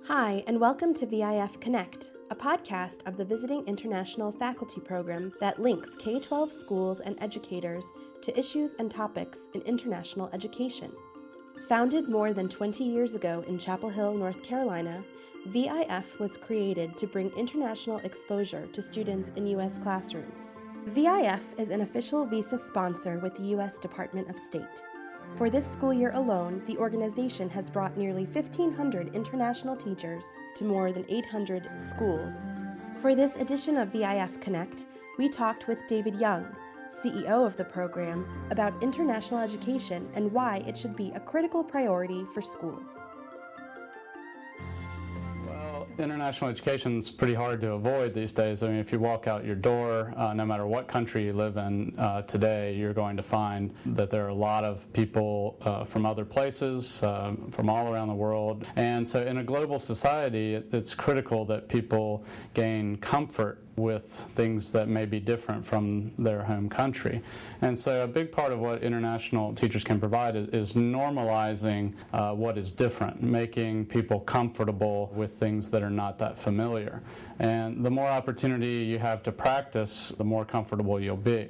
Hi, and welcome to VIF Connect, a podcast of the Visiting International Faculty Program that links K-12 schools and educators to issues and topics in international education. Founded more than 20 years ago in Chapel Hill, North Carolina, VIF was created to bring international exposure to students in U.S. classrooms. VIF is an official visa sponsor with the U.S. Department of State. For this school year alone, the organization has brought nearly 1,500 international teachers to more than 800 schools. For this edition of VIF Connect, we talked with David Young, CEO of the program, about international education and why it should be a critical priority for schools. International education is pretty hard to avoid these days. I mean, if you walk out your door, no matter what country you live in today, you're going to find that there are a lot of people from other places, from all around the world. And so in a global society, it's critical that people gain comfort with things that may be different from their home country. And so a big part of what international teachers can provide is normalizing what is different, making people comfortable with things that are not that familiar. And the more opportunity you have to practice, the more comfortable you'll be.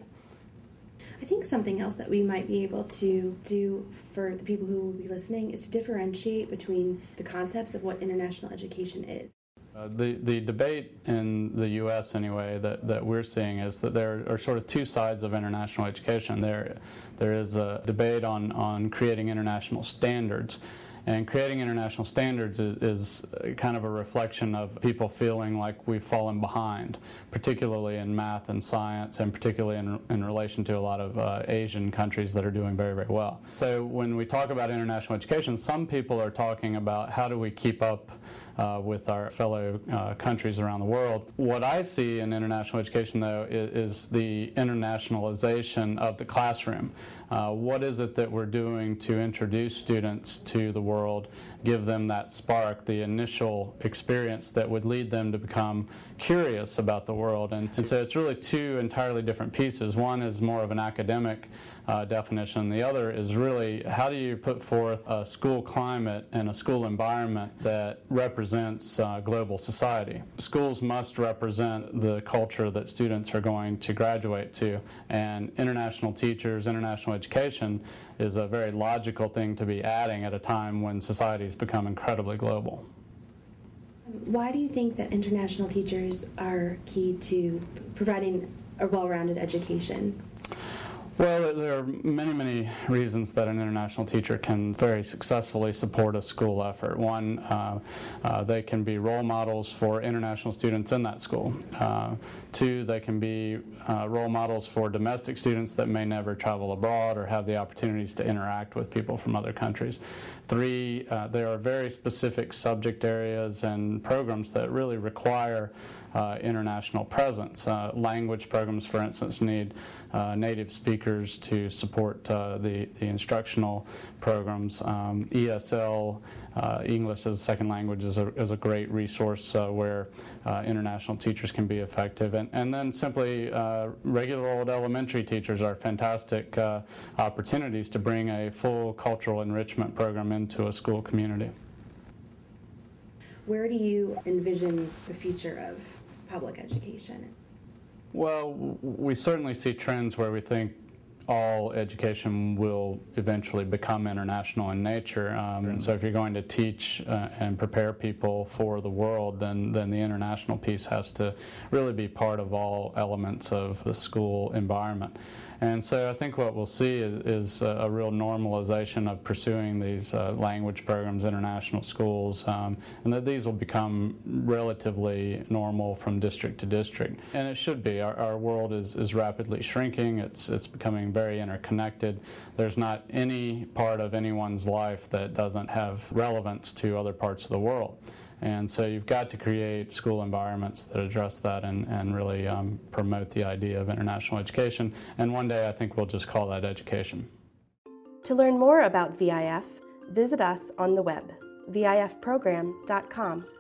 I think something else that we might be able to do for the people who will be listening is to differentiate between the concepts of what international education is. The debate in the U.S. anyway that we're seeing is that there are sort of two sides of international education. There is a debate on creating international standards. And creating international standards is kind of a reflection of people feeling like we've fallen behind, particularly in math and science, and particularly in relation to a lot of Asian countries that are doing very, very well. So when we talk about international education, some people are talking about how do we keep up with our fellow countries around the world. What I see in international education, though, is the internationalization of the classroom. What is it that we're doing to introduce students to the world, give them that spark, the initial experience that would lead them to become curious about the world? And so it's really two entirely different pieces. One is more of an academic definition. The other is really how do you put forth a school climate and a school environment that represents global society. Schools must represent the culture that students are going to graduate to, and international teachers, international education is a very logical thing to be adding at a time when societies become incredibly global. Why do you think that international teachers are key to providing a well-rounded education? Well, there are many, many reasons that an international teacher can very successfully support a school effort. One, they can be role models for international students in that school. Two, they can be role models for domestic students that may never travel abroad or have the opportunities to interact with people from other countries. Three, there are very specific subject areas and programs that really require international presence. Language programs, for instance, need native speakers to support the instructional programs. ESL, English as a second language, is a great resource where international teachers can be effective. And then simply regular old elementary teachers are fantastic opportunities to bring a full cultural enrichment program into a school community. Where do you envision the future of public education? Well, we certainly see trends where we think all education will eventually become international in nature. And so if you're going to teach and prepare people for the world, then the international piece has to really be part of all elements of the school environment. And so I think what we'll see is a real normalization of pursuing these language programs, international schools, and that these will become relatively normal from district to district. And it should be. Our world is rapidly shrinking. It's becoming very interconnected. There's not any part of anyone's life that doesn't have relevance to other parts of the world. And so you've got to create school environments that address that and really promote the idea of international education. And one day I think we'll just call that education. To learn more about VIF, visit us on the web, vifprogram.com.